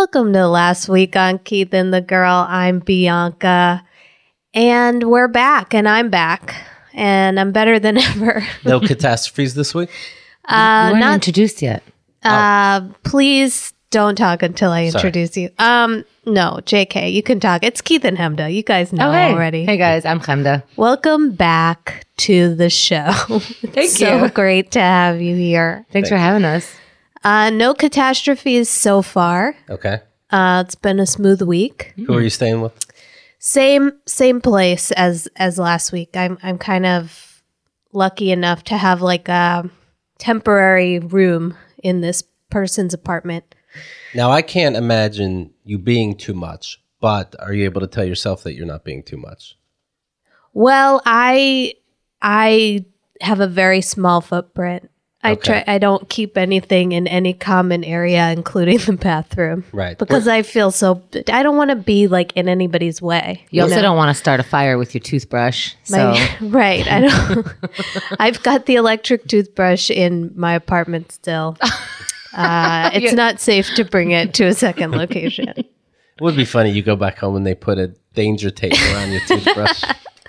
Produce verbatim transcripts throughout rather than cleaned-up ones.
Welcome to Last Week on Keith and the Girl. I'm Bianca, and we're back, and I'm back, and I'm better than ever. No catastrophes this week? Uh, you weren't not introduced yet. Uh, please don't talk until I introduce you. Um, no, J K, you can talk. It's Keith and Hemda. You guys know Oh, hey. already. Hey, guys. I'm Chemda. Welcome back to the show. Thank So you. great to have you here. Thanks for having us. Uh, no catastrophes so far. Okay. Uh, it's been a smooth week. Who are you staying with? Same same place as as last week. I'm I'm kind of lucky enough to have like a temporary room in this person's apartment. Now, I can't imagine you being too much, but are you able to tell yourself that you're not being too much? Well, I I have a very small footprint. I Okay. try I don't keep anything in any common area, including the bathroom. Right. Because I feel so I don't want to be like in anybody's way. You also know? don't want to start a fire with your toothbrush. So My, right. I don't I've got the electric toothbrush in my apartment still. Uh, it's Yeah. not safe to bring it to a second location. It would be funny. You go back home and they put a danger tape around your toothbrush.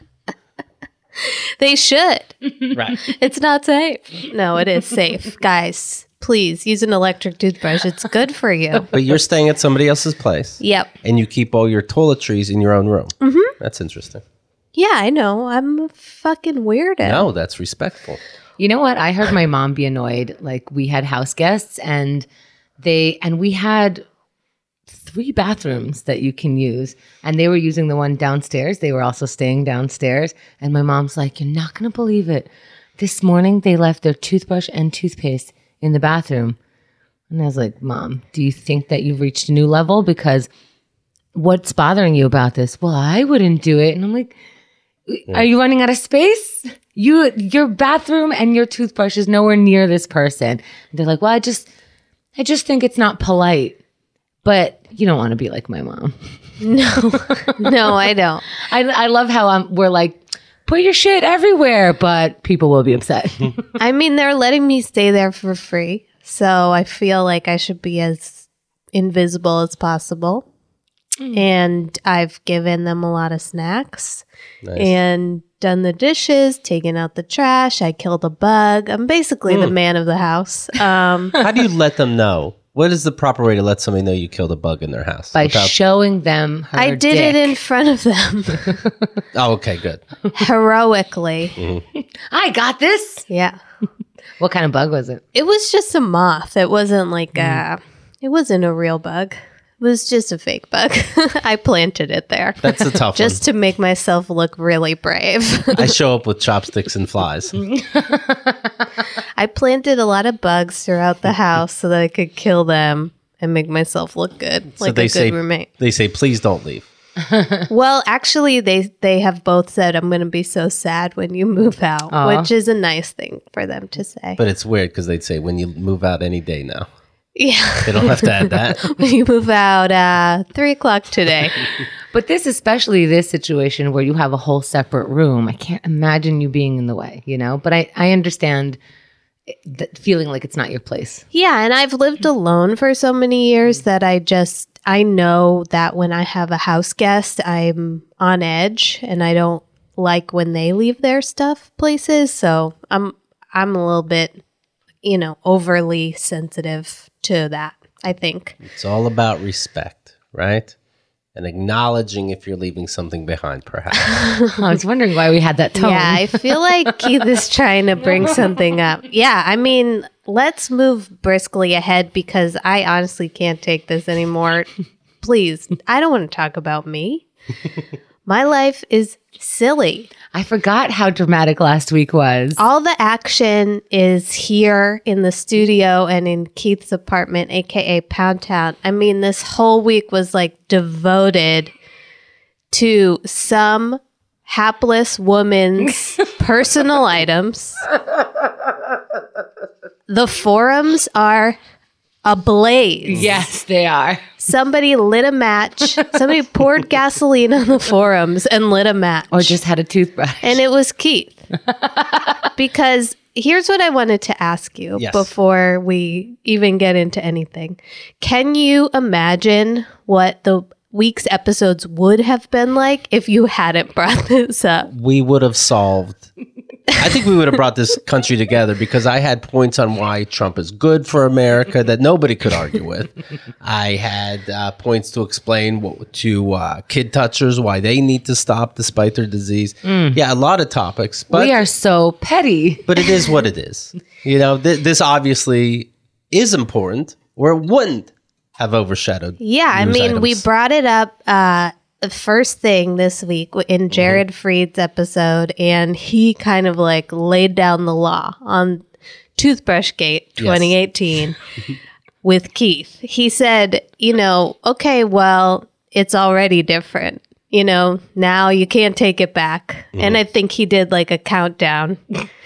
They should. Right. It's not safe. No, it is safe. Guys, please use an electric toothbrush. It's good for you. But you're staying at somebody else's place. Yep. And you keep all your toiletries in your own room. Mm-hmm. That's interesting. Yeah, I know. I'm a fucking weirdo. No, that's respectful. you know what? I heard my mom be annoyed. Like we had house guests and they and we had three bathrooms that you can use, and they were using the one downstairs. They were also staying downstairs, and my mom's like, "You're not gonna believe it. This morning they left their toothbrush and toothpaste in the bathroom." And I was like, "Mom, do you think that you've reached a new level? Because what's bothering you about this?" "Well, I wouldn't do it." And I'm like, "Are you running out of space? You, your bathroom and your toothbrush is nowhere near this person." And they're like, "Well, I just, I just think it's not polite." But you don't want to be like my mom. No, no, I don't. I, I love how um, we're like, put your shit everywhere, but people will be upset. I mean, they're letting me stay there for free. So I feel like I should be as invisible as possible. Mm. And I've given them a lot of snacks. Nice. And done the dishes, taken out the trash. I killed a bug. I'm basically mm. the man of the house. Um, How do you let them know? What is the proper way to let somebody know you killed a bug in their house? By Without- showing them her I did dick. it in front of them. Oh, okay, good. Heroically. Mm-hmm. I got this. Yeah. What kind of bug was it? It was just a moth. It wasn't like a, it wasn't a real bug. It was just a fake bug. I planted it there. That's a tough just to make myself look really brave. one. I show up with chopsticks and flies. I planted a lot of bugs throughout the house so that I could kill them and make myself look good, So like they a good say, roommate. They say, please don't leave. Well, actually, they they have both said, "I'm going to be so sad when you move out," Aw. which is a nice thing for them to say. But it's weird because they'd say, when you move out any day now. Yeah, They don't have to add that. when you move out, uh, three o'clock today. But this, especially this situation where you have a whole separate room, I can't imagine you being in the way, you know? But I, I understand that feeling like it's not your place. Yeah, and I've lived alone for so many years that I just, I know that when I have a house guest, I'm on edge and I don't like when they leave their stuff places. So I'm, I'm a little bit, you know, overly sensitive to that, I think. It's all about respect, right? And acknowledging if you're leaving something behind, perhaps. I was wondering why we had that tone. Yeah, I feel like Keith is trying to bring something up. Yeah, I mean, let's move briskly ahead because I honestly can't take this anymore. Please, I don't want to talk about me. My life is silly. I forgot how dramatic last week was. All the action is here in the studio and in Keith's apartment, A K A Pound Town. I mean, this whole week was like devoted to some hapless woman's personal items. The forums are ablaze. Yes, they are. Somebody lit a match. Somebody poured gasoline on the forums and lit a match. Or just had a toothbrush. And it was Keith. Because here's what I wanted to ask you Yes. before we even get into anything. Can you imagine what the week's episodes would have been like if you hadn't brought this up? We would have solved. I think we would have brought this country together because I had points on why Trump is good for America that nobody could argue with. I had uh, points to explain what, to uh, kid touchers why they need to stop despite their disease. Yeah, a lot of topics. But we are so petty. But it is what it is. You know, th- this obviously is important, or it wouldn't have overshadowed. Yeah, I news mean, we items. brought it up uh, the first thing this week in Jared mm-hmm. Freed's episode, and he kind of like laid down the law on Toothbrush Gate twenty eighteen yes. with Keith. He said, you know, okay, well, it's already different. You know, now you can't take it back. Mm-hmm. And I think he did like a countdown.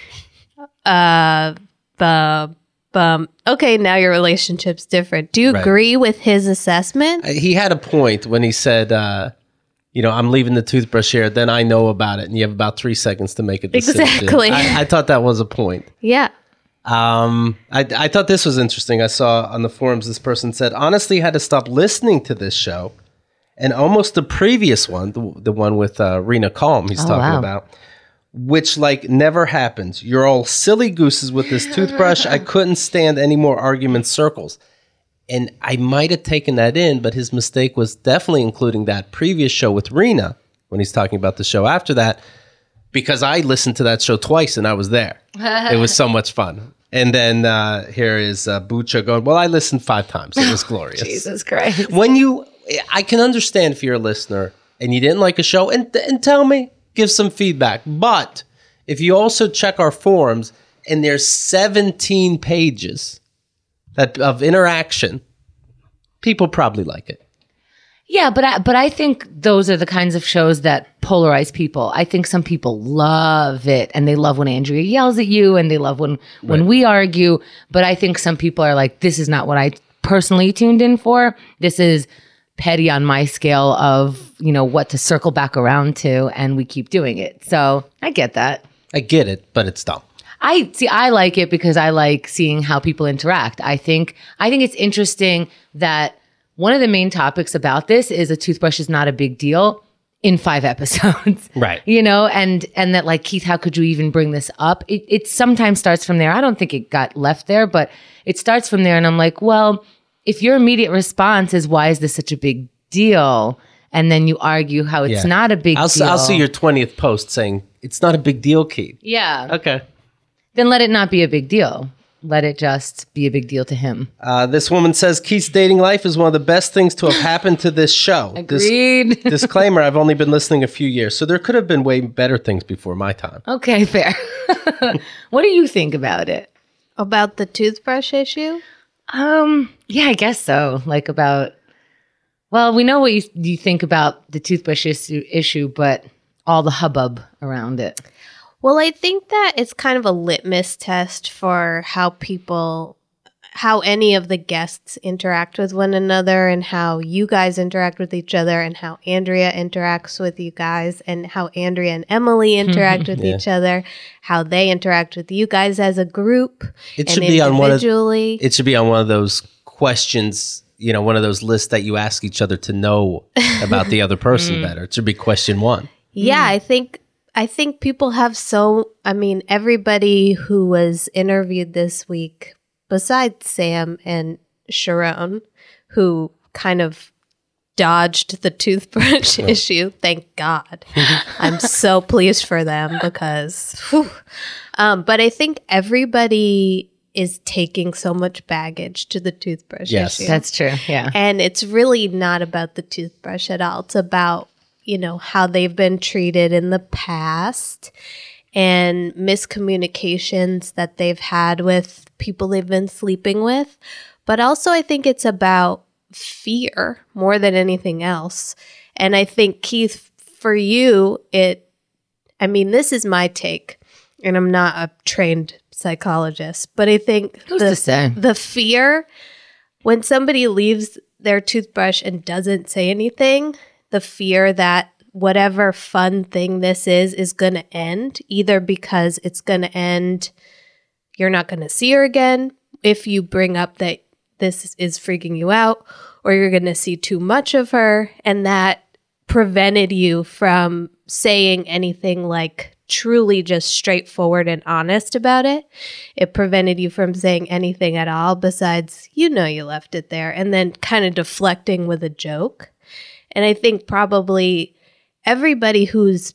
uh, the Um, okay, now your relationship's different. Do you right. agree with his assessment? He had a point when he said, uh, you know, I'm leaving the toothbrush here, then I know about it, and you have about three seconds to make a decision. Exactly. I, I thought that was a point. Yeah. Um, I, I thought this was interesting. I saw on the forums this person said, honestly, had to stop listening to this show, and almost the previous one, the, the one with uh, Rena Calm he's oh, talking wow. about, which like never happens. You're all silly gooses with this toothbrush. I couldn't stand any more argument circles. And I might have taken that in, but his mistake was definitely including that previous show with Rena when he's talking about the show after that, because I listened to that show twice and I was there. It was so much fun. And then uh, here is uh, Bucha going, well, I listened five times. It was glorious. Jesus Christ. When you, I can understand if you're a listener and you didn't like a show, and, and tell me. Give some feedback. But if you also check our forums, and there's seventeen pages that of interaction, people probably like it. Yeah, but I, but I think those are the kinds of shows that polarize people. I think some people love it, and they love when Andrea yells at you, and they love when, when right. we argue. But I think some people are like, this is not what I personally tuned in for. This is petty on my scale of, you know, what to circle back around to, and we keep doing it. So I get that. I get it, but it's dumb. I see. I like it because I like seeing how people interact. I think, I think it's interesting that one of the main topics about this is a toothbrush is not a big deal in five episodes. Right. You know, and, and that like, Keith, how could you even bring this up? It, it sometimes starts from there. I don't think it got left there, but it starts from there. And I'm like, well, if your immediate response is, why is this such a big deal? And then you argue how it's yeah. not a big I'll, deal. I'll see your twentieth post saying, it's not a big deal, Keith. Yeah. Okay. Then let it not be a big deal. Let it just be a big deal to him. Uh, this woman says, Keith's dating life is one of the best things to have happened to this show. Agreed. Dis- disclaimer, I've only been listening a few years, so there could have been way better things before my time. Okay, fair. What do you think about it? About the toothbrush issue? Um, yeah, I guess so. Like about, well, we know what you, you think about the toothbrush issue, issue, but all the hubbub around it. Well, I think that it's kind of a litmus test for how people, how any of the guests interact with one another, and how you guys interact with each other, and how Andrea interacts with you guys, and how Andrea and Emily interact with yeah. each other, how they interact with you guys as a group. It and should be on one of, individually. It should be on one of those questions, you know, one of those lists that you ask each other to know about the other person better. It should be question one. Yeah, mm. I think I think people have so, I mean, everybody who was interviewed this week, besides Sam and Sharon, who kind of dodged the toothbrush oh. issue, thank God. I'm so pleased for them because, whew. Um, but I think everybody is taking so much baggage to the toothbrush yes. issue. That's true, yeah. And it's really not about the toothbrush at all. It's about, you know, how they've been treated in the past and miscommunications that they've had with people they've been sleeping with. But also I think it's about fear more than anything else. And I think, Keith, for you, it, I mean, this is my take, and I'm not a trained psychologist, but I think Who's the, to say? the fear when somebody leaves their toothbrush and doesn't say anything, the fear that whatever fun thing this is is going to end, either because it's going to end, you're not going to see her again if you bring up that this is freaking you out, or you're going to see too much of her, and that prevented you from saying anything like truly just straightforward and honest about it. It prevented you from saying anything at all besides, you know, you left it there, and then kind of deflecting with a joke. And I think probably everybody who's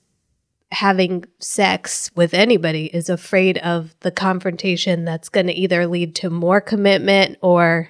having sex with anybody is afraid of the confrontation that's going to either lead to more commitment or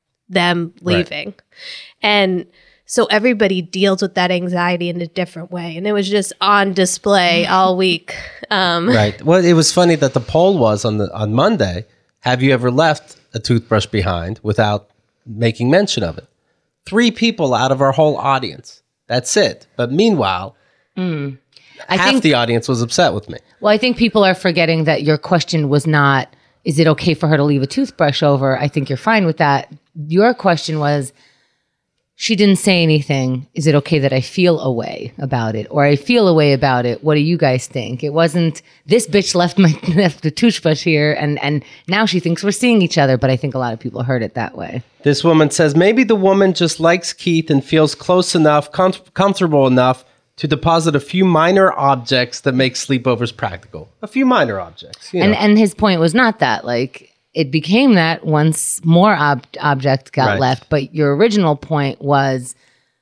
them leaving. Right. And so everybody deals with that anxiety in a different way. And it was just on display all week. Um, right. Well, it was funny that the poll was on the on Monday, have you ever left a toothbrush behind without making mention of it? Three people out of our whole audience. That's it. But meanwhile, mm. I half think, the audience was upset with me. Well, I think people are forgetting that your question was not, is it okay for her to leave a toothbrush over? I think you're fine with that. Your question was, she didn't say anything. Is it okay that I feel a way about it? Or I feel a way about it. What do you guys think? It wasn't, this bitch left my left the toothbrush here and, and now she thinks we're seeing each other. But I think a lot of people heard it that way. This woman says, maybe the woman just likes Keith and feels close enough, com- comfortable enough to deposit a few minor objects that make sleepovers practical. A few minor objects. You know. And and his point was not that. Like, it became that once more ob- objects got right. left. But your original point was,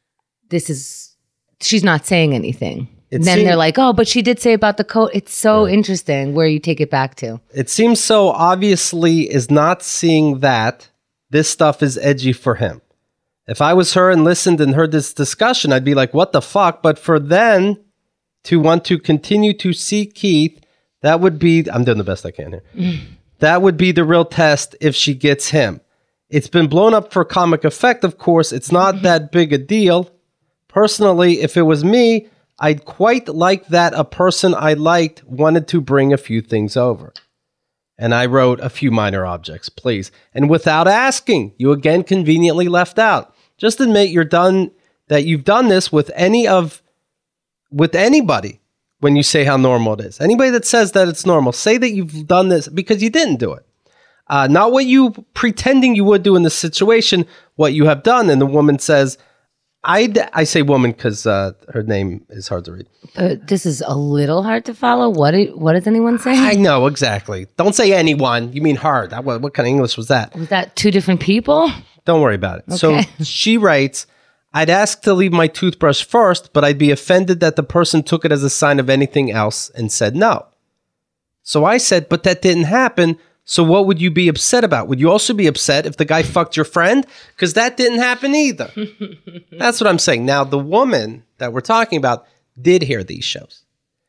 this is, she's not saying anything. It then seemed, they're like, oh, but she did say about the coat. It's so right. interesting where you take it back to. It seems so obviously is not seeing that this stuff is edgy for him. If I was her and listened and heard this discussion, I'd be like, what the fuck? But for them to want to continue to see Keith, that would be, I'm doing the best I can here. Mm. That would be the real test if she gets him. It's been blown up for comic effect, of course. It's not mm-hmm. that big a deal. Personally, if it was me, I'd quite like that a person I liked wanted to bring a few things over. And I wrote a few minor objects, please. And without asking, you again conveniently left out. Just admit you're done, that you've done this with any of, with anybody when you say how normal it is. Anybody that says that it's normal, say that you've done this because you didn't do it. Uh, not what you pretending you would do in this situation, what you have done. And the woman says, I I say woman because uh, her name is hard to read. Uh, this is a little hard to follow. What do, what does anyone say? I know, exactly. Don't say anyone. You mean her. That, what, what kind of English was that? Was that two different people? Don't worry about it. Okay. So she writes, I'd ask to leave my toothbrush first, but I'd be offended that the person took it as a sign of anything else and said no. So I said, but that didn't happen. So what would you be upset about? Would you also be upset if the guy fucked your friend? Because that didn't happen either. That's what I'm saying. Now, the woman that we're talking about did hear these shows.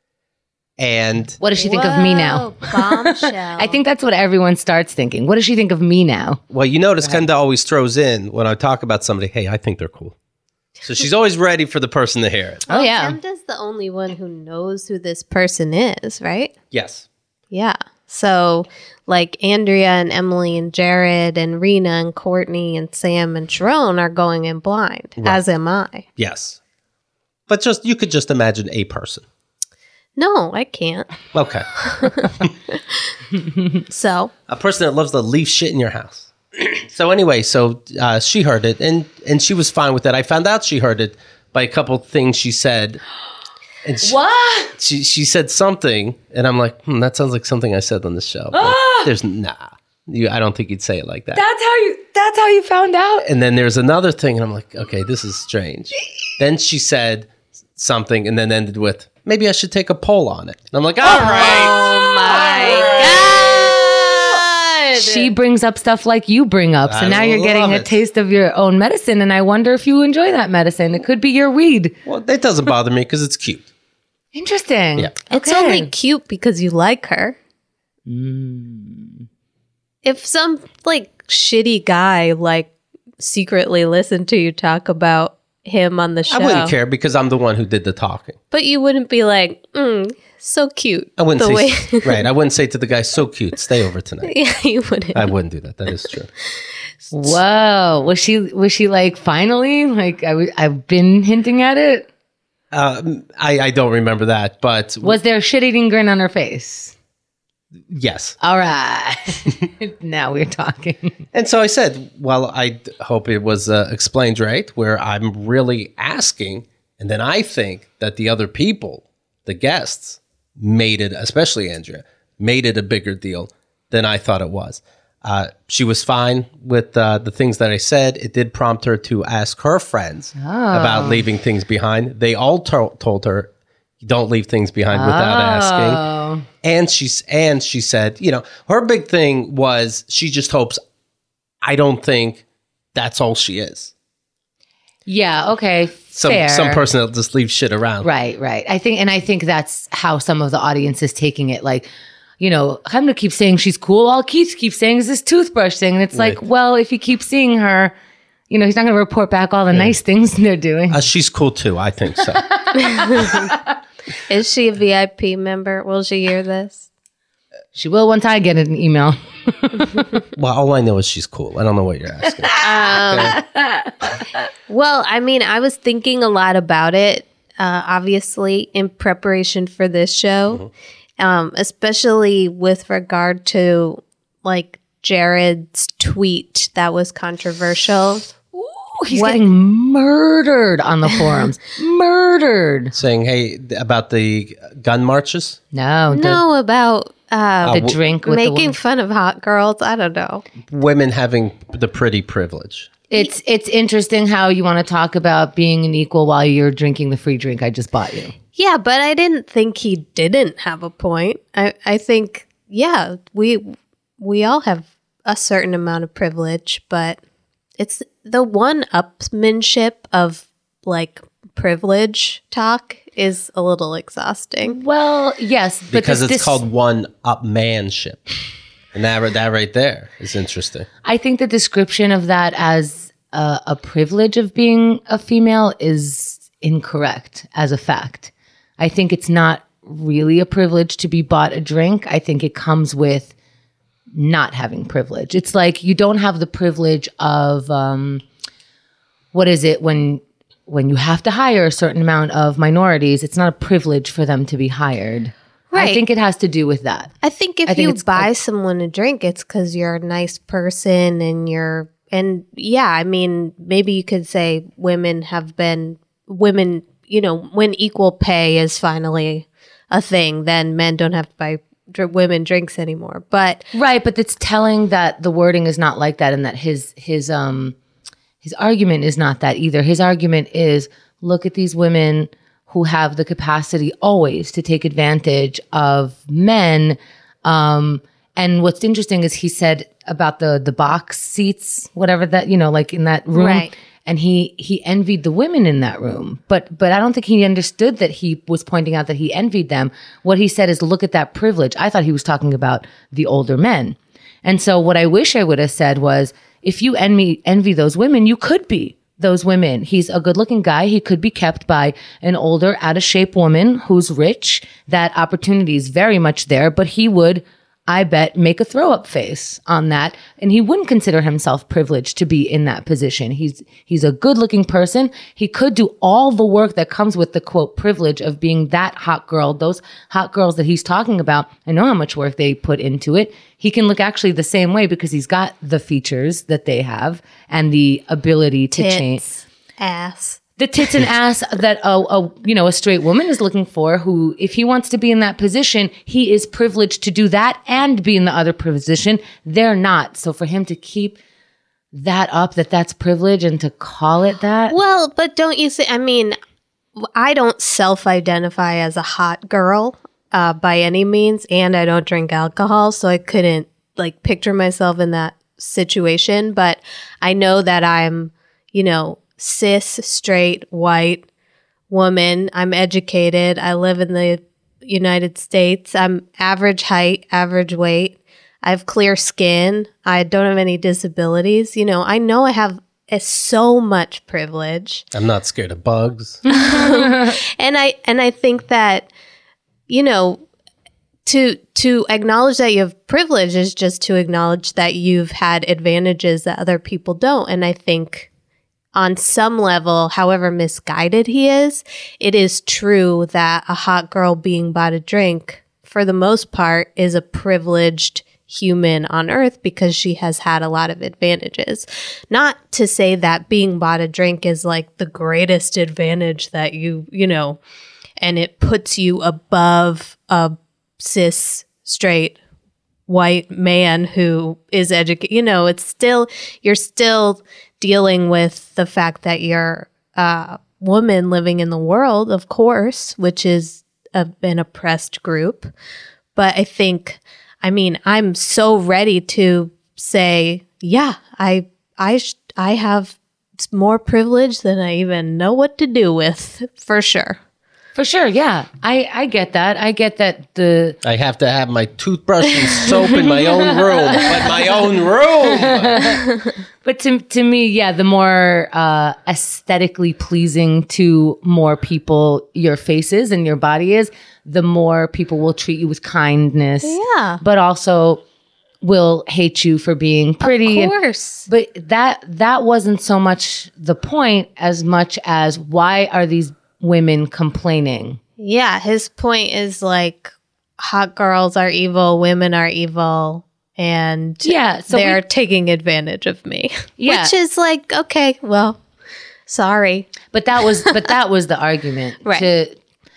And what does she think Whoa, of me now? Bombshell. I think that's what everyone starts thinking. What does she think of me now? Well, you notice Kenda always throws in when I talk about somebody, hey, I think they're cool. So she's always ready for the person to hear it. Oh, yeah. Kenda's the only one who knows who this person is, right? Yes. Yeah. So like Andrea and Emily and Jared and Rena and Courtney and Sam and Sharon are going in blind, right. As am I. Yes. But just you could just imagine a person. No, I can't. Okay. So? A person that loves to leave shit in your house. So anyway, so uh, she heard it, and, and she was fine with it. I found out she heard it by a couple things she said. And she, what? She she said something, and I'm like, hmm, that sounds like something I said on the show. Ah! There's nah. You, I don't think you'd say it like that. That's how you that's how you found out. And then there's another thing, and I'm like, okay, this is strange. Then she said something, and then ended with, maybe I should take a poll on it. And I'm like, all right. Oh my God. She brings up stuff like you bring up. So I now you're getting it. a taste of your own medicine, and I wonder if you enjoy that medicine. It could be your weed. Well, that doesn't bother me because it's cute. Interesting. Yeah. It's Okay. only cute because you like her. Mm. If some like shitty guy like secretly listened to you talk about him on the show, I wouldn't care because I'm the one who did the talking. but you wouldn't be like, mm, so cute. I wouldn't the say, way- right. I wouldn't say to the guy, so cute, stay over tonight. Yeah, you wouldn't. I wouldn't do that. That is true. Whoa. Was she was she like finally? Like I w- I've been hinting at it? Uh, I, I don't remember that, but Was there a shit-eating grin on her face? yes. All right. Now we're talking. And so I said, well, I d- hope it was uh, explained right, where I'm really asking, and then I think that the other people, the guests, made it, especially Andrea, made it a bigger deal than I thought it was. Uh, she was fine with uh, the things that I said. It did prompt her to ask her friends Oh. about leaving things behind. They all to- told her, don't leave things behind without asking. Oh. And she's and she said, you know, her big thing was she just hopes I don't think that's all she is. Yeah, okay. Some fair. some person that'll just leave shit around. Right, right. I think, and I think that's how some of the audience is taking it. Like, you know, I'm gonna keep saying she's cool. All Keith keeps saying is this toothbrush thing, and it's like, Right. well, if you keep seeing her, you know, he's not gonna report back all the nice things they're doing. Uh, she's cool too, I think so. Is she a V I P member? Will she hear this? She will once I get an email. Well, all I know is she's cool. I don't know what you're asking. Well, I mean, I was thinking a lot about it, uh, obviously, in preparation for this show, um, especially with regard to like Jared's tweet that was controversial. Ooh, he's What- getting murdered on the forums. Murdered. Saying, hey, th- about the gun marches. No, the, No, about uh, the drink with the making woman. fun of hot girls. I don't know. Women having the pretty privilege. It's it's interesting how you want to talk about being an equal while you're drinking the free drink I just bought you. Yeah, but I didn't think he didn't have a point. I, I think, yeah, we we all have a certain amount of privilege, but it's the one-upsmanship of like privilege talk is a little exhausting. Well, yes, but Because this- it's this- called one-upmanship. And that, that right there is interesting. I think the description of that as a, a privilege of being a female is incorrect as a fact. I think it's not really a privilege to be bought a drink. I think it comes with not having privilege. It's like you don't have the privilege of um, what is it when when you have to hire a certain amount of minorities. It's not a privilege for them to be hired. I Right. think it has to do with that. I think if I think you it's- buy someone a drink, it's because you're a nice person and you're, and yeah, I mean, maybe you could say women have been, women, you know, when equal pay is finally a thing, then men don't have to buy dr- women drinks anymore. But Right, but it's telling that the wording is not like that, and that his his um his argument is not that either. His argument is, look at these women who have the capacity always to take advantage of men. Um, and what's interesting is he said about the the box seats, whatever that, you know, like in that room. Right. And he he envied the women in that room, but but I don't think he understood that he was pointing out that he envied them. What he said is, look at that privilege. I thought he was talking about the older men. And so what I wish I would have said was, if you envy envy those women, you could be those women. He's a good looking guy. He could be kept by an older, out of shape woman who's rich. That opportunity is very much there, but he would, I bet, make a throw up face on that. And he wouldn't consider himself privileged to be in that position. He's, he's a good looking person. He could do all the work that comes with the quote privilege of being that hot girl. Those hot girls that he's talking about, I know how much work they put into it. He can look actually the same way because he's got the features that they have and the ability to change. tits, ass. The tits and ass that a, a you know a straight woman is looking for, who, if he wants to be in that position, he is privileged to do that and be in the other position. They're not. So for him to keep that up, that that's privilege, and to call it that, Well, but don't you see? I mean, I don't self-identify as a hot girl uh, by any means, and I don't drink alcohol, so I couldn't like picture myself in that situation. But I know that I'm, you know, cis, straight, white woman. I'm educated. I live in the United States. I'm average height, average weight. I have clear skin. I don't have any disabilities. You know, I know I have uh, so much privilege. I'm not scared of bugs. And I and I think that, you know, to to acknowledge that you have privilege is just to acknowledge that you've had advantages that other people don't. And I think on some level, however misguided he is, it is true that a hot girl being bought a drink, for the most part, is a privileged human on earth because she has had a lot of advantages. Not to say that being bought a drink is like the greatest advantage that you, you know, and it puts you above a cis, straight, white man who is educated. You know, it's still, you're still dealing with the fact that you're a woman living in the world, of course, which is a, an oppressed group. But I think, I mean, I'm so ready to say, yeah, I, I, sh- I have more privilege than I even know what to do with, for sure. For sure, yeah. I, I get that. I get that the... I have to have my toothbrush and soap in my own room. But my own room! But to, to me, yeah, the more uh, aesthetically pleasing to more people your face is and your body is, the more people will treat you with kindness. Yeah. But also will hate you for being pretty. Of course. But that that wasn't so much the point as much as why are these women complaining? Yeah, his point is like hot girls are evil, women are evil, and yeah, so they're we, taking advantage of me. Yeah. Which is like, okay, well, sorry. But that was but that was the argument. Right. To,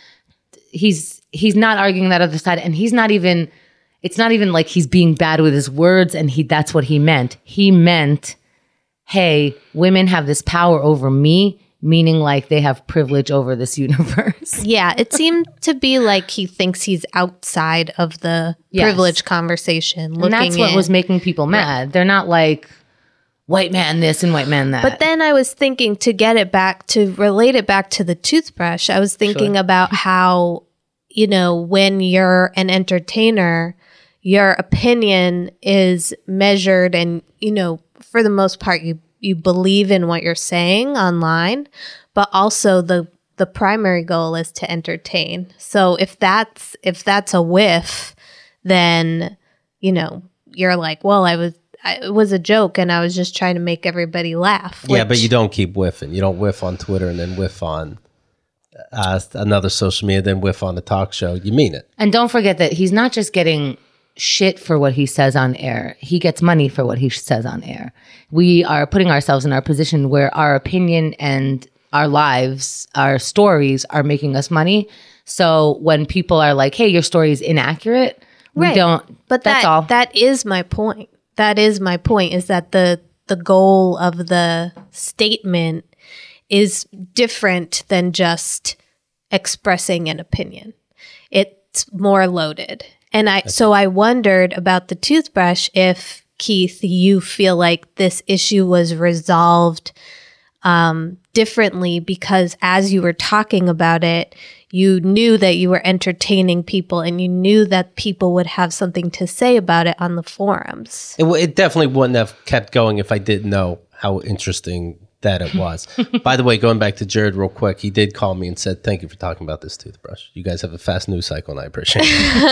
he's he's not arguing that other side, and he's not even it's not even like he's being bad with his words and he that's what he meant. He meant, hey, women have this power over me, meaning like they have privilege over this universe. Yeah, it seemed to be like he thinks he's outside of the Yes. privilege conversation. And Looking that's what in. was making people mad. They're not like white man this and white man that. But then I was thinking to get it back to relate it back to the toothbrush. I was thinking Sure. about how, you know, when you're an entertainer, your opinion is measured and, you know, for the most part, you you believe in what you're saying online, but also the the primary goal is to entertain. So if that's if that's a whiff, then, you know, you're like, well, I was I, it was a joke and I was just trying to make everybody laugh. Yeah, which- but you don't keep whiffing. You don't whiff on Twitter and then whiff on uh, another social media, then whiff on the talk show. You mean it. And don't forget that he's not just getting shit for what he says on air. He gets money for what he says on air. We are putting ourselves in our position where our opinion and our lives, our stories are making us money. So when people are like, hey, your story is inaccurate, we Right. don't, But that's that, all. that is my point. That is my point is that the the goal of the statement is different than just expressing an opinion. It's more loaded. And I so I wondered about the toothbrush if, Keith, you feel like this issue was resolved um, differently because as you were talking about it, you knew that you were entertaining people and you knew that people would have something to say about it on the forums. It, w- it definitely wouldn't have kept going if I didn't know how interesting that it was. By the way, going back to Jared real quick, he did call me and said, thank you for talking about this toothbrush. You guys have a fast news cycle and I appreciate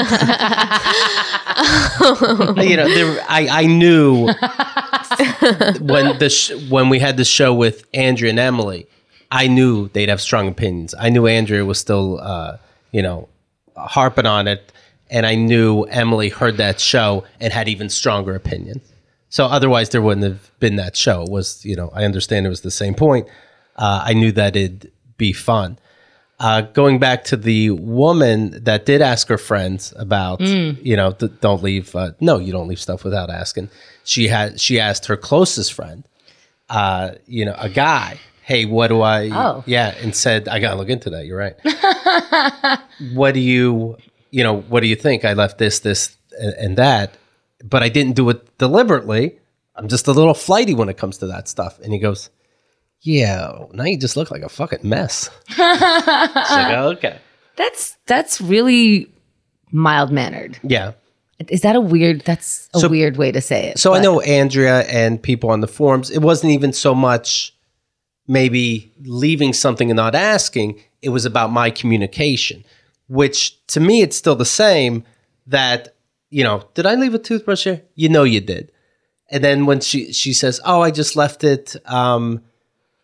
it. You know, there, I, I knew when the sh- when we had the show with Andrea and Emily, I knew they'd have strong opinions. I knew Andrea was still, uh, you know, harping on it. And I knew Emily heard that show and had even stronger opinions. So otherwise there wouldn't have been that show. It was, you know, I understand it was the same point. Uh, I knew that it'd be fun. Uh, going back to the woman that did ask her friends about, Mm. you know, th- don't leave. Uh, no, you don't leave stuff without asking. She had, she asked her closest friend, uh, you know, a guy, hey, what do I, Oh. yeah, and said, I got to look into that. You're right. What do you, you know, what do you think? I left this, this, and, and that, but I didn't do it deliberately. I'm just a little flighty when it comes to that stuff. And he goes, yeah, now you just look like a fucking mess. It's like, oh, okay. That's that's really mild mannered. Yeah. Is that a weird? That's a So- weird way to say it. So I but- know Andrea and people on the forums, it wasn't even so much maybe leaving something and not asking. It was about my communication, which to me, it's still the same that, you know, did I leave a toothbrush here? You know you did. And then when she, she says, oh, I just left it um,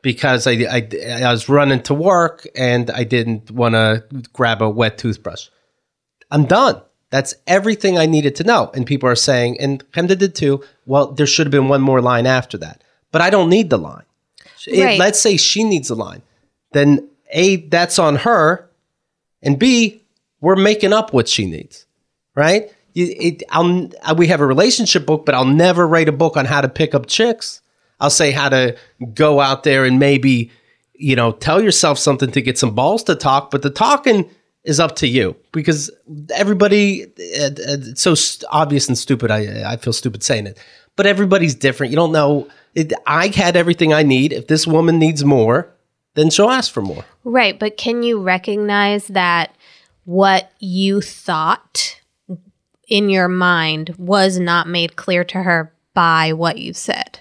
because I, I, I was running to work and I didn't want to grab a wet toothbrush. I'm done. That's everything I needed to know. And people are saying, and Chemda did too, well, there should have been one more line after that. But I don't need the line. Right. If, let's say she needs a line. Then A, that's on her. And B, we're making up what she needs. Right? It, it, I'll, we have a relationship book, but I'll never write a book on how to pick up chicks. I'll say how to go out there and maybe, you know, tell yourself something to get some balls to talk. But the talking is up to you because everybody, uh, it's so st- obvious and stupid. I, I feel stupid saying it. But everybody's different. You don't know. It, I had everything I need. If this woman needs more, then she'll ask for more. Right. But can you recognize that what you thought in your mind was not made clear to her by what you said?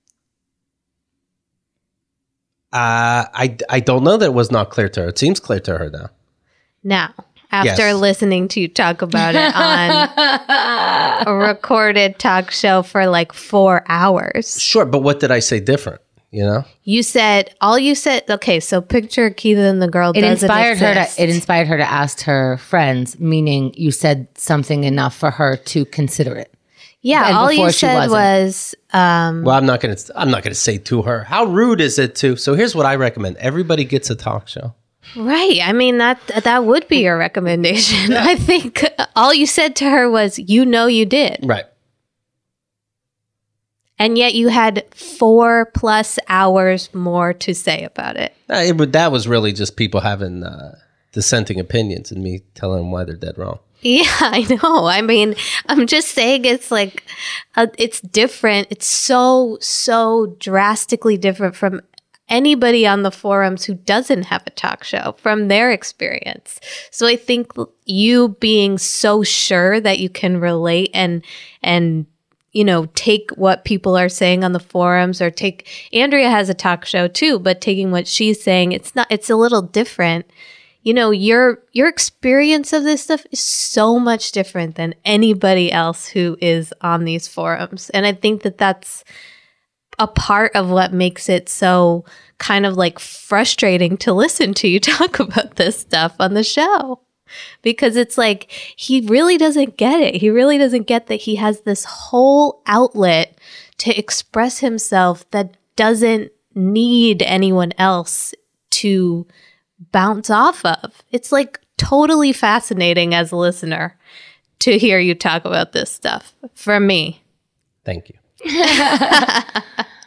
Uh, I, I don't know that it was not clear to her. It seems clear to her now. Now, after Yes. listening to you talk about it on a recorded talk show for like four hours, Sure, but what did I say different? You know? you said, all you said, okay, so picture Keith and the girl It doesn't inspired her exist. to. It inspired her to ask her friends. Meaning, you said something enough for her to consider it. Yeah, and all you before she said wasn't. was, um, Well, I'm not gonna. I'm not gonna say to her. How rude is it to? So here's what I recommend: everybody gets a talk show. right. I mean, that that would be your recommendation. I think all you said to her was, you know you did. Right. And yet you had four plus hours more to say about it. Uh, It, would- that was really just people having uh, dissenting opinions and me telling them why they're dead wrong. Yeah, I know. I mean, I'm just saying it's like, uh, it's different. It's so, so drastically different from anybody on the forums who doesn't have a talk show from their experience. So I think you being so sure that you can relate and, and, you know, take what people are saying on the forums or take, Andrea has a talk show too, but taking what she's saying, it's not, it's a little different. You know, your your experience of this stuff is so much different than anybody else who is on these forums. And I think that that's a part of what makes it so kind of like frustrating to listen to you talk about this stuff on the show. Because it's like, he really doesn't get it. He really doesn't get that he has this whole outlet to express himself that doesn't need anyone else to bounce off of. It's like totally fascinating as a listener to hear you talk about this stuff from me. Thank you. Uh,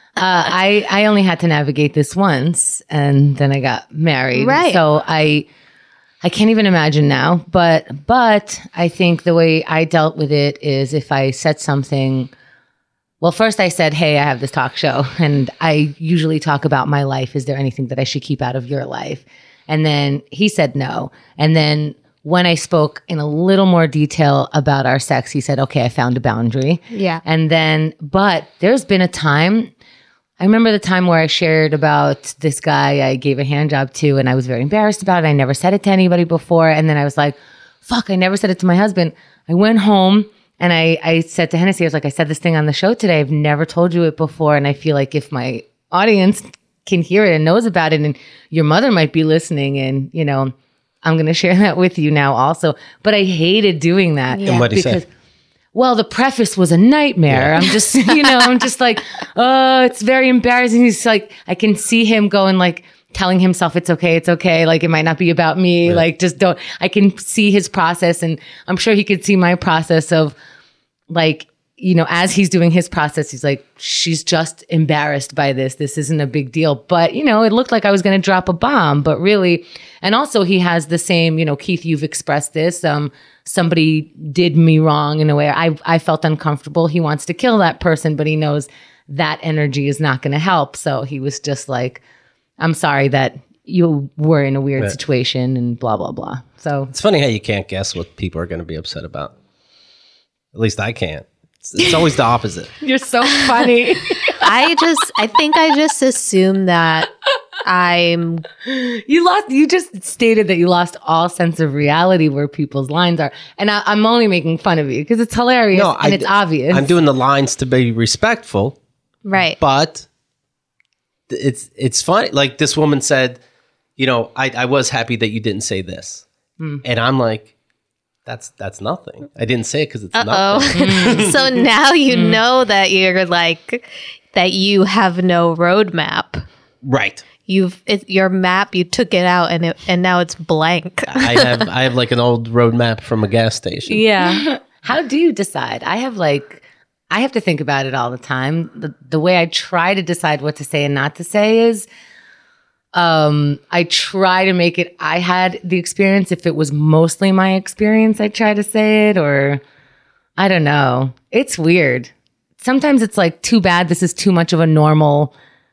I I only had to navigate this once, and then I got married. Right. So I I can't even imagine now. But but I think the way I dealt with it is if I said something. Well, first I said, "Hey, I have this talk show, and I usually talk about my life. Is there anything that I should keep out of your life?" And then he said no. And then when I spoke in a little more detail about our sex, he said, "Okay, I found a boundary." Yeah. And then, but there's been a time. I remember the time where I shared about this guy I gave a hand job to, and I was very embarrassed about it. I never said it to anybody before. And then I was like, fuck, I never said it to my husband. I went home and I, I said to Hennessy, I was like, I said this thing on the show today. I've never told you it before. And I feel like if my audience can hear it and knows about it, and your mother might be listening, and, you know, I'm going to share that with you now also. But I hated doing that. Yeah. And what did he because say? well, the preface was a nightmare. I'm just, you know, I'm just like, oh, it's very embarrassing. He's like, I can see him going like, telling himself it's okay, it's okay. Like, it might not be about me. Right. Like, just don't, I can see his process. And I'm sure he could see my process of like, you know, as he's doing his process, he's like, she's just embarrassed by this. This isn't a big deal. But, you know, it looked like I was going to drop a bomb, but really, and also he has the same, you know, Keith, you've expressed this. Um, somebody did me wrong in a way. I, I felt uncomfortable. He wants to kill that person, but he knows that energy is not going to help. So he was just like, I'm sorry that you were in a weird Right. situation and blah, blah, blah. So It's funny how you can't guess what people are going to be upset about. At least I can't. It's, it's always the opposite. you're so funny. I just, I think I just assume that I'm, You lost. You just stated that you lost all sense of reality where people's lines are, and I, I'm only making fun of you because it's hilarious No, and I, it's obvious. I'm doing the lines to be respectful, right. but it's it's funny. Like this woman said, you know, I, I was happy that you didn't say this. Mm. And I'm like, that's that's nothing. I didn't say it because it's Uh-oh. nothing. So now you mm. know that you're like, that you have no roadmap. Right. You've it, your map, you took it out and it, and now it's blank. I have I have like an old road map from a gas station. Yeah. How do you decide? I have like, I have to think about it all the time. The, the way I try to decide what to say and not to say is, um, I try to make it, I had the experience. If it was mostly my experience, I try to say it, or I don't know. It's weird. Sometimes it's like, too bad, this is too much of a normal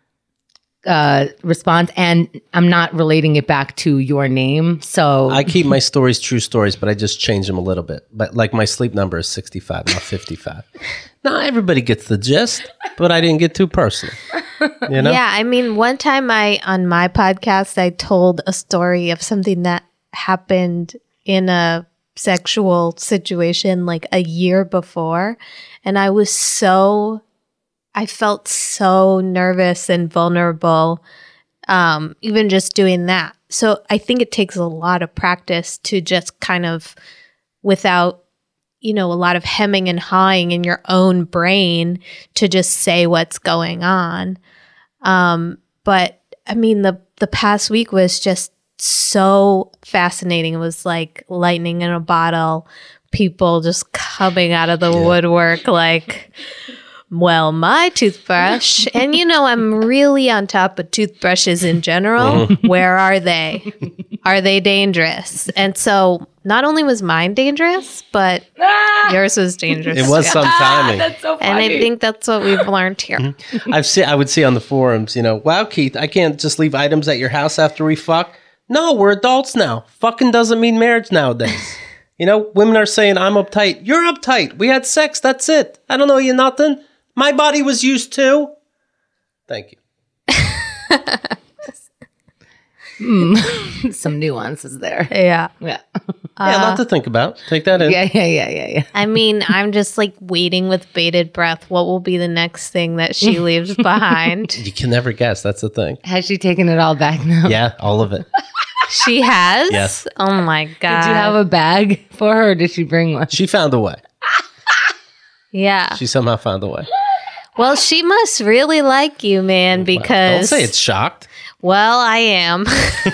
uh, response, and I'm not relating it back to your name. So I keep my stories true stories, but I just change them a little bit. But like my sleep number is sixty-five, not fifty-five. Not everybody gets the gist, but I didn't get too personal. You know? Yeah, I mean, one time I on my podcast I told a story of something that happened in a sexual situation like a year before, and I was so I felt so nervous and vulnerable, um, even just doing that. So I think it takes a lot of practice to just kind of, without, you know, a lot of hemming and hawing in your own brain, to just say what's going on. Um, but I mean, the the past week was just so fascinating. It was like lightning in a bottle, people just coming out of the yeah. woodwork like... Well, my toothbrush, and you know, I'm really on top of toothbrushes in general. Where are they? Are they dangerous? And so not only was mine dangerous, but ah! yours was dangerous. It was some timing. Ah, that's so funny. And I think that's what we've learned here. Mm-hmm. I've seen, I would see on the forums, you know, wow, Keith, I can't just leave items at your house after we fuck. No, we're adults now. Fucking doesn't mean marriage nowadays. You know, women are saying, I'm uptight. You're uptight. We had sex. That's it. I don't know you nothing. My body was used too. Thank you. mm. Some nuances there. Yeah. Yeah. Yeah, a lot to think about. Take that in. Yeah, yeah, yeah, yeah, yeah. I mean, I'm just like waiting with bated breath. What will be the next thing that she leaves behind? You can never guess. That's the thing. Has she taken it all back now? Yeah, all of it. She has? Yes. Oh my God. Did you have a bag for her, or did she bring one? She found a way. Yeah. She somehow found a way. Well, she must really like you, man, because... Well, don't say it's shocked. Well, I am.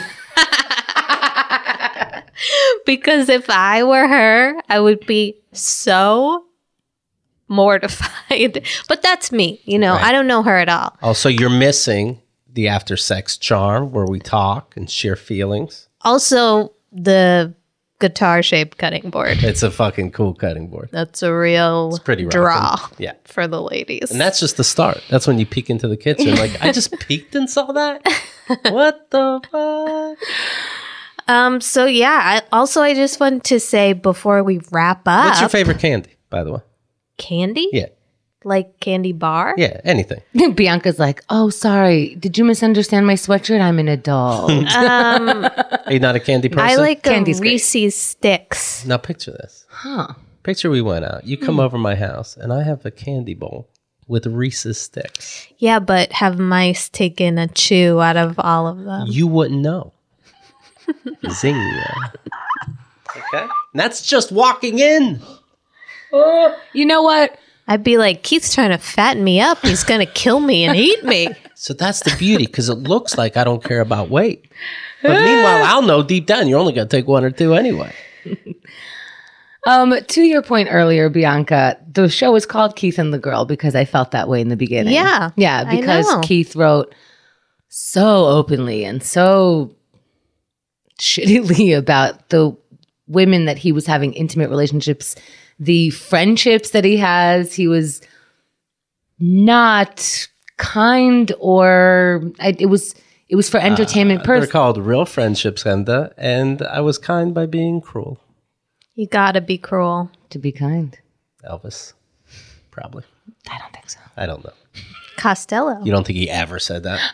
Because if I were her, I would be so mortified. But that's me. You know, right. I don't know her at all. Also, you're missing the after sex charm where we talk and share feelings. Also, the guitar-shaped cutting board. It's a fucking cool cutting board. That's a real it's pretty draw yeah. for the ladies. And that's just the start. That's when you peek into the kitchen. Like, I just peeked and saw that? What the fuck? Um. So, yeah. I, also, I just want to say before we wrap up. What's your favorite candy, by the way? Candy? Yeah. Like candy bar? Yeah, anything. Bianca's like, oh, sorry. Did you misunderstand my sweatshirt? I'm an adult. um, Are you not a candy person? I like Candy's a Reese's Sticks. Now picture this. Huh. Picture we went out. You come hmm. over my house and I have a candy bowl with Reese's Sticks. Yeah, but have mice taken a chew out of all of them? You wouldn't know. Zing. Okay. And that's just walking in. Oh, you know what? I'd be like, Keith's trying to fatten me up. He's going to kill me and eat me. So that's the beauty, because it looks like I don't care about weight. But meanwhile, I'll know deep down you're only going to take one or two anyway. Um, to your point earlier, Bianca, the show is called Keith and the Girl because I felt that way in the beginning. Yeah. Yeah, because Keith wrote so openly and so shittily about the women that he was having intimate relationships, the friendships that he has. He was not kind, or I, it was it was for entertainment uh, purposes. They're called real friendships, Henda, and I was kind by being cruel. You gotta be cruel to be kind. Elvis, probably. I don't think so. I don't know. Costello. You don't think he ever said that?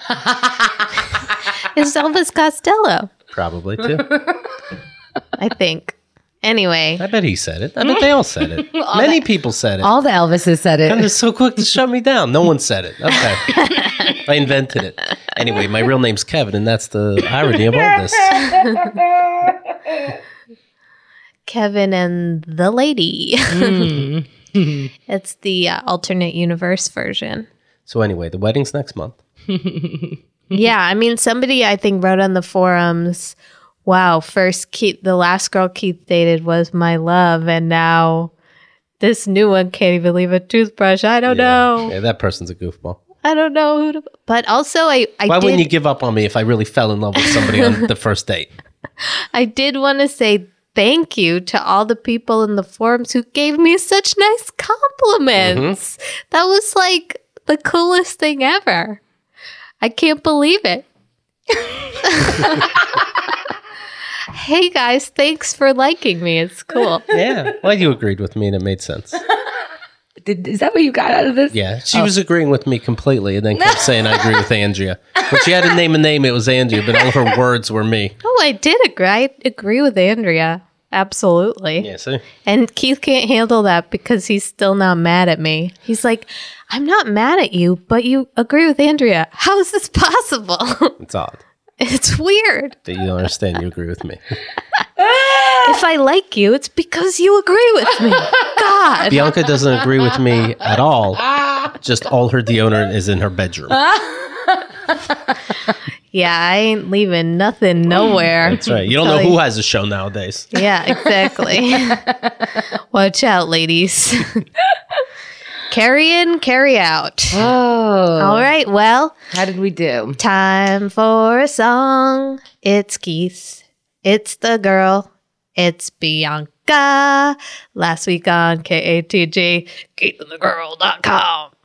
It's Elvis Costello. Probably too. I think. Anyway, I bet he said it. I bet they all said it. Many people said it. All the Elvises said it. I'm just so quick to shut me down. No one said it. Okay. I invented it. Anyway, my real name's Kevin, and that's the irony of all this. Kevin and the lady. Mm. It's the uh, alternate universe version. So anyway, the wedding's next month. Yeah, I mean, somebody I think wrote on the forums, wow, first Keith, the last girl Keith dated was my love, and now this new one can't even leave a toothbrush. I don't yeah. know. Yeah, that person's a goofball. I don't know who to... But also, I, I Why did, wouldn't you give up on me if I really fell in love with somebody on the first date? I did want to say thank you to all the people in the forums who gave me such nice compliments. Mm-hmm. That was like the coolest thing ever. I can't believe it. Hey guys, thanks for liking me. It's cool. Yeah. Well, you agreed with me and it made sense. Did, is that what you got out of this? Yeah. She oh. was agreeing with me completely and then kept saying I agree with Andrea. When she had to name a name, it was Andrea, but all her words were me. Oh, I did agree. I agree with Andrea. Absolutely. Yeah, see? And Keith can't handle that because he's still not mad at me. He's like, I'm not mad at you, but you agree with Andrea. How is this possible? It's odd. It's weird. That you don't understand you agree with me. If I like you, it's because you agree with me. God. Bianca doesn't agree with me at all. Just all her deodorant is in her bedroom. Yeah, I ain't leaving nothing nowhere. That's right. You don't know who has a show nowadays. Yeah, exactly. Watch out, ladies. Carry in, carry out. Oh. All right, well. How did we do? Time for a song. It's Keith. It's the girl. It's Bianca. Last week on K A T G, keith and the girl dot com.